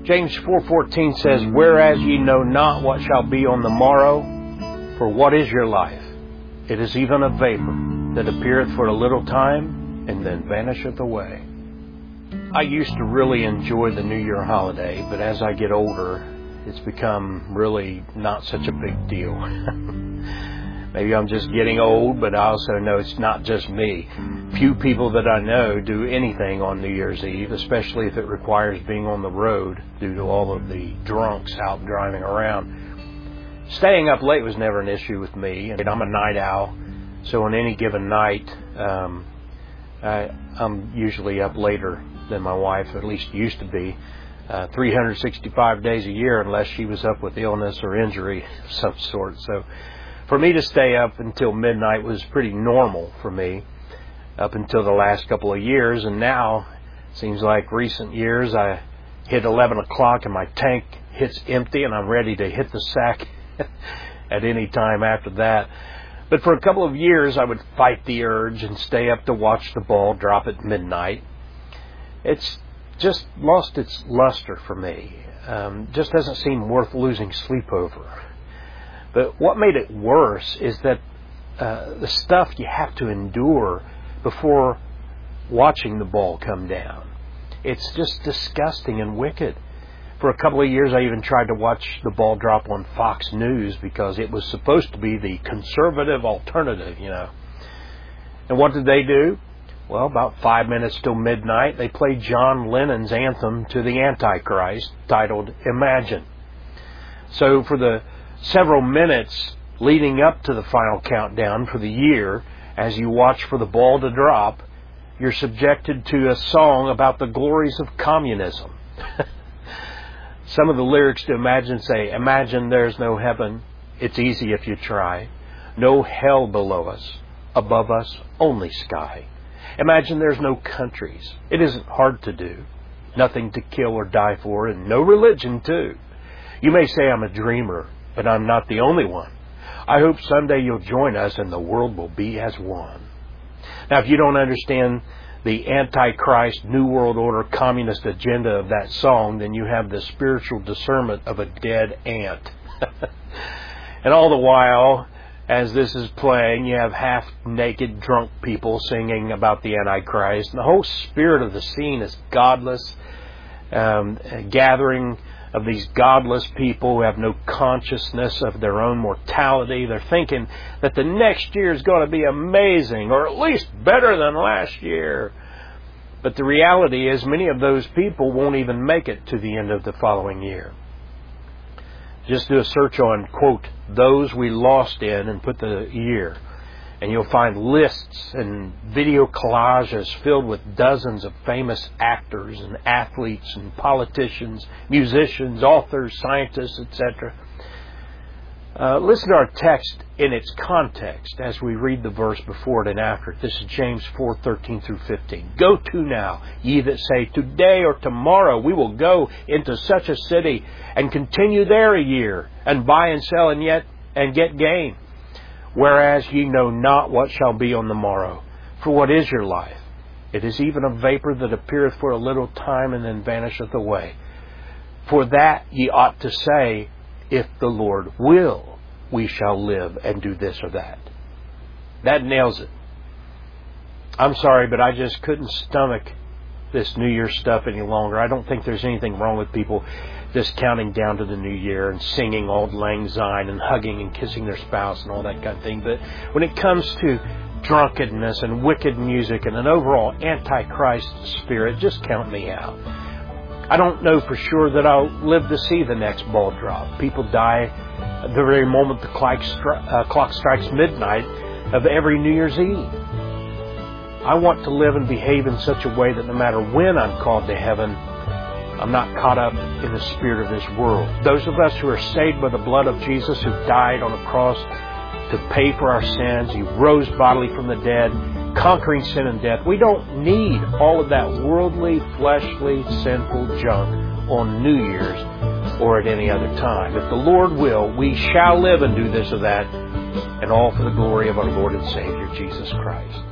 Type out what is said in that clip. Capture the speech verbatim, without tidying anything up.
James four fourteen says, "Whereas ye know not what shall be on the morrow, for what is your life? It is even a vapor that appeareth for a little time, and then vanisheth away." I used to really enjoy the New Year holiday, but as I get older, it's become really not such a big deal. Maybe I'm just getting old, but I also know it's not just me. Few people that I know do anything on New Year's Eve, especially if it requires being on the road due to all of the drunks out driving around. Staying up late was never an issue with me, and I'm a night owl, so on any given night, um, I, I'm usually up later than my wife, at least used to be, uh, three hundred sixty-five days a year, unless she was up with illness or injury of some sort. So for me to stay up until midnight was pretty normal for me up until the last couple of years, and now it seems like recent years I hit eleven o'clock and my tank hits empty and I'm ready to hit the sack at any time after that. But for a couple of years I would fight the urge and stay up to watch the ball drop at midnight. It's just lost its luster for me. Um, just doesn't seem worth losing sleep over. But what made it worse is that uh, the stuff you have to endure before watching the ball come down. It's just disgusting and wicked. For a couple of years, I even tried to watch the ball drop on Fox News because it was supposed to be the conservative alternative, you know. And what did they do? Well, about five minutes till midnight, they played John Lennon's anthem to the Antichrist, titled Imagine. So for the several minutes leading up to the final countdown for the year, as you watch for the ball to drop, you're subjected to a song about the glories of communism. Some of the lyrics to Imagine say, "Imagine there's no heaven. It's easy if you try. No hell below us. Above us, only sky. Imagine there's no countries. It isn't hard to do. Nothing to kill or die for, and no religion, too. You may say I'm a dreamer, but I'm not the only one. I hope someday you'll join us and the world will be as one." Now, if you don't understand the Antichrist, New World Order, communist agenda of that song, then you have the spiritual discernment of a dead ant. And all the while, as this is playing, you have half-naked, drunk people singing about the Antichrist. And the whole spirit of the scene is godless, um, a gathering of these godless people who have no consciousness of their own mortality. They're thinking that the next year is going to be amazing, or at least better than last year. But the reality is many of those people won't even make it to the end of the following year. Just do a search on, quote, "those we lost in," and put the year. And you'll find lists and video collages filled with dozens of famous actors and athletes and politicians, musicians, authors, scientists, et cetera. Uh, listen to our text in its context as we read the verse before it and after it. This is James four thirteen through fifteen. "Go to now, ye that say, today or tomorrow we will go into such a city and continue there a year, and buy and sell and yet and get gain. Whereas ye know not what shall be on the morrow. For what is your life? It is even a vapor that appeareth for a little time and then vanisheth away. For that ye ought to say, if the Lord will, we shall live and do this or that." That nails it. I'm sorry, but I just couldn't stomach this New Year stuff any longer. I don't think there's anything wrong with people just counting down to the New Year and singing Auld Lang Syne and hugging and kissing their spouse and all that kind of thing. But when it comes to drunkenness and wicked music and an overall Antichrist spirit, just count me out. I don't know for sure that I'll live to see the next ball drop. People die at the very moment the clock, stri- uh, clock strikes midnight of every New Year's Eve. I want to live and behave in such a way that no matter when I'm called to heaven, I'm not caught up in the spirit of this world. Those of us who are saved by the blood of Jesus, who died on a cross to pay for our sins, He rose bodily from the dead, conquering sin and death. We don't need all of that worldly, fleshly, sinful junk on New Year's or at any other time. If the Lord will, we shall live and do this or that, and all for the glory of our Lord and Savior, Jesus Christ.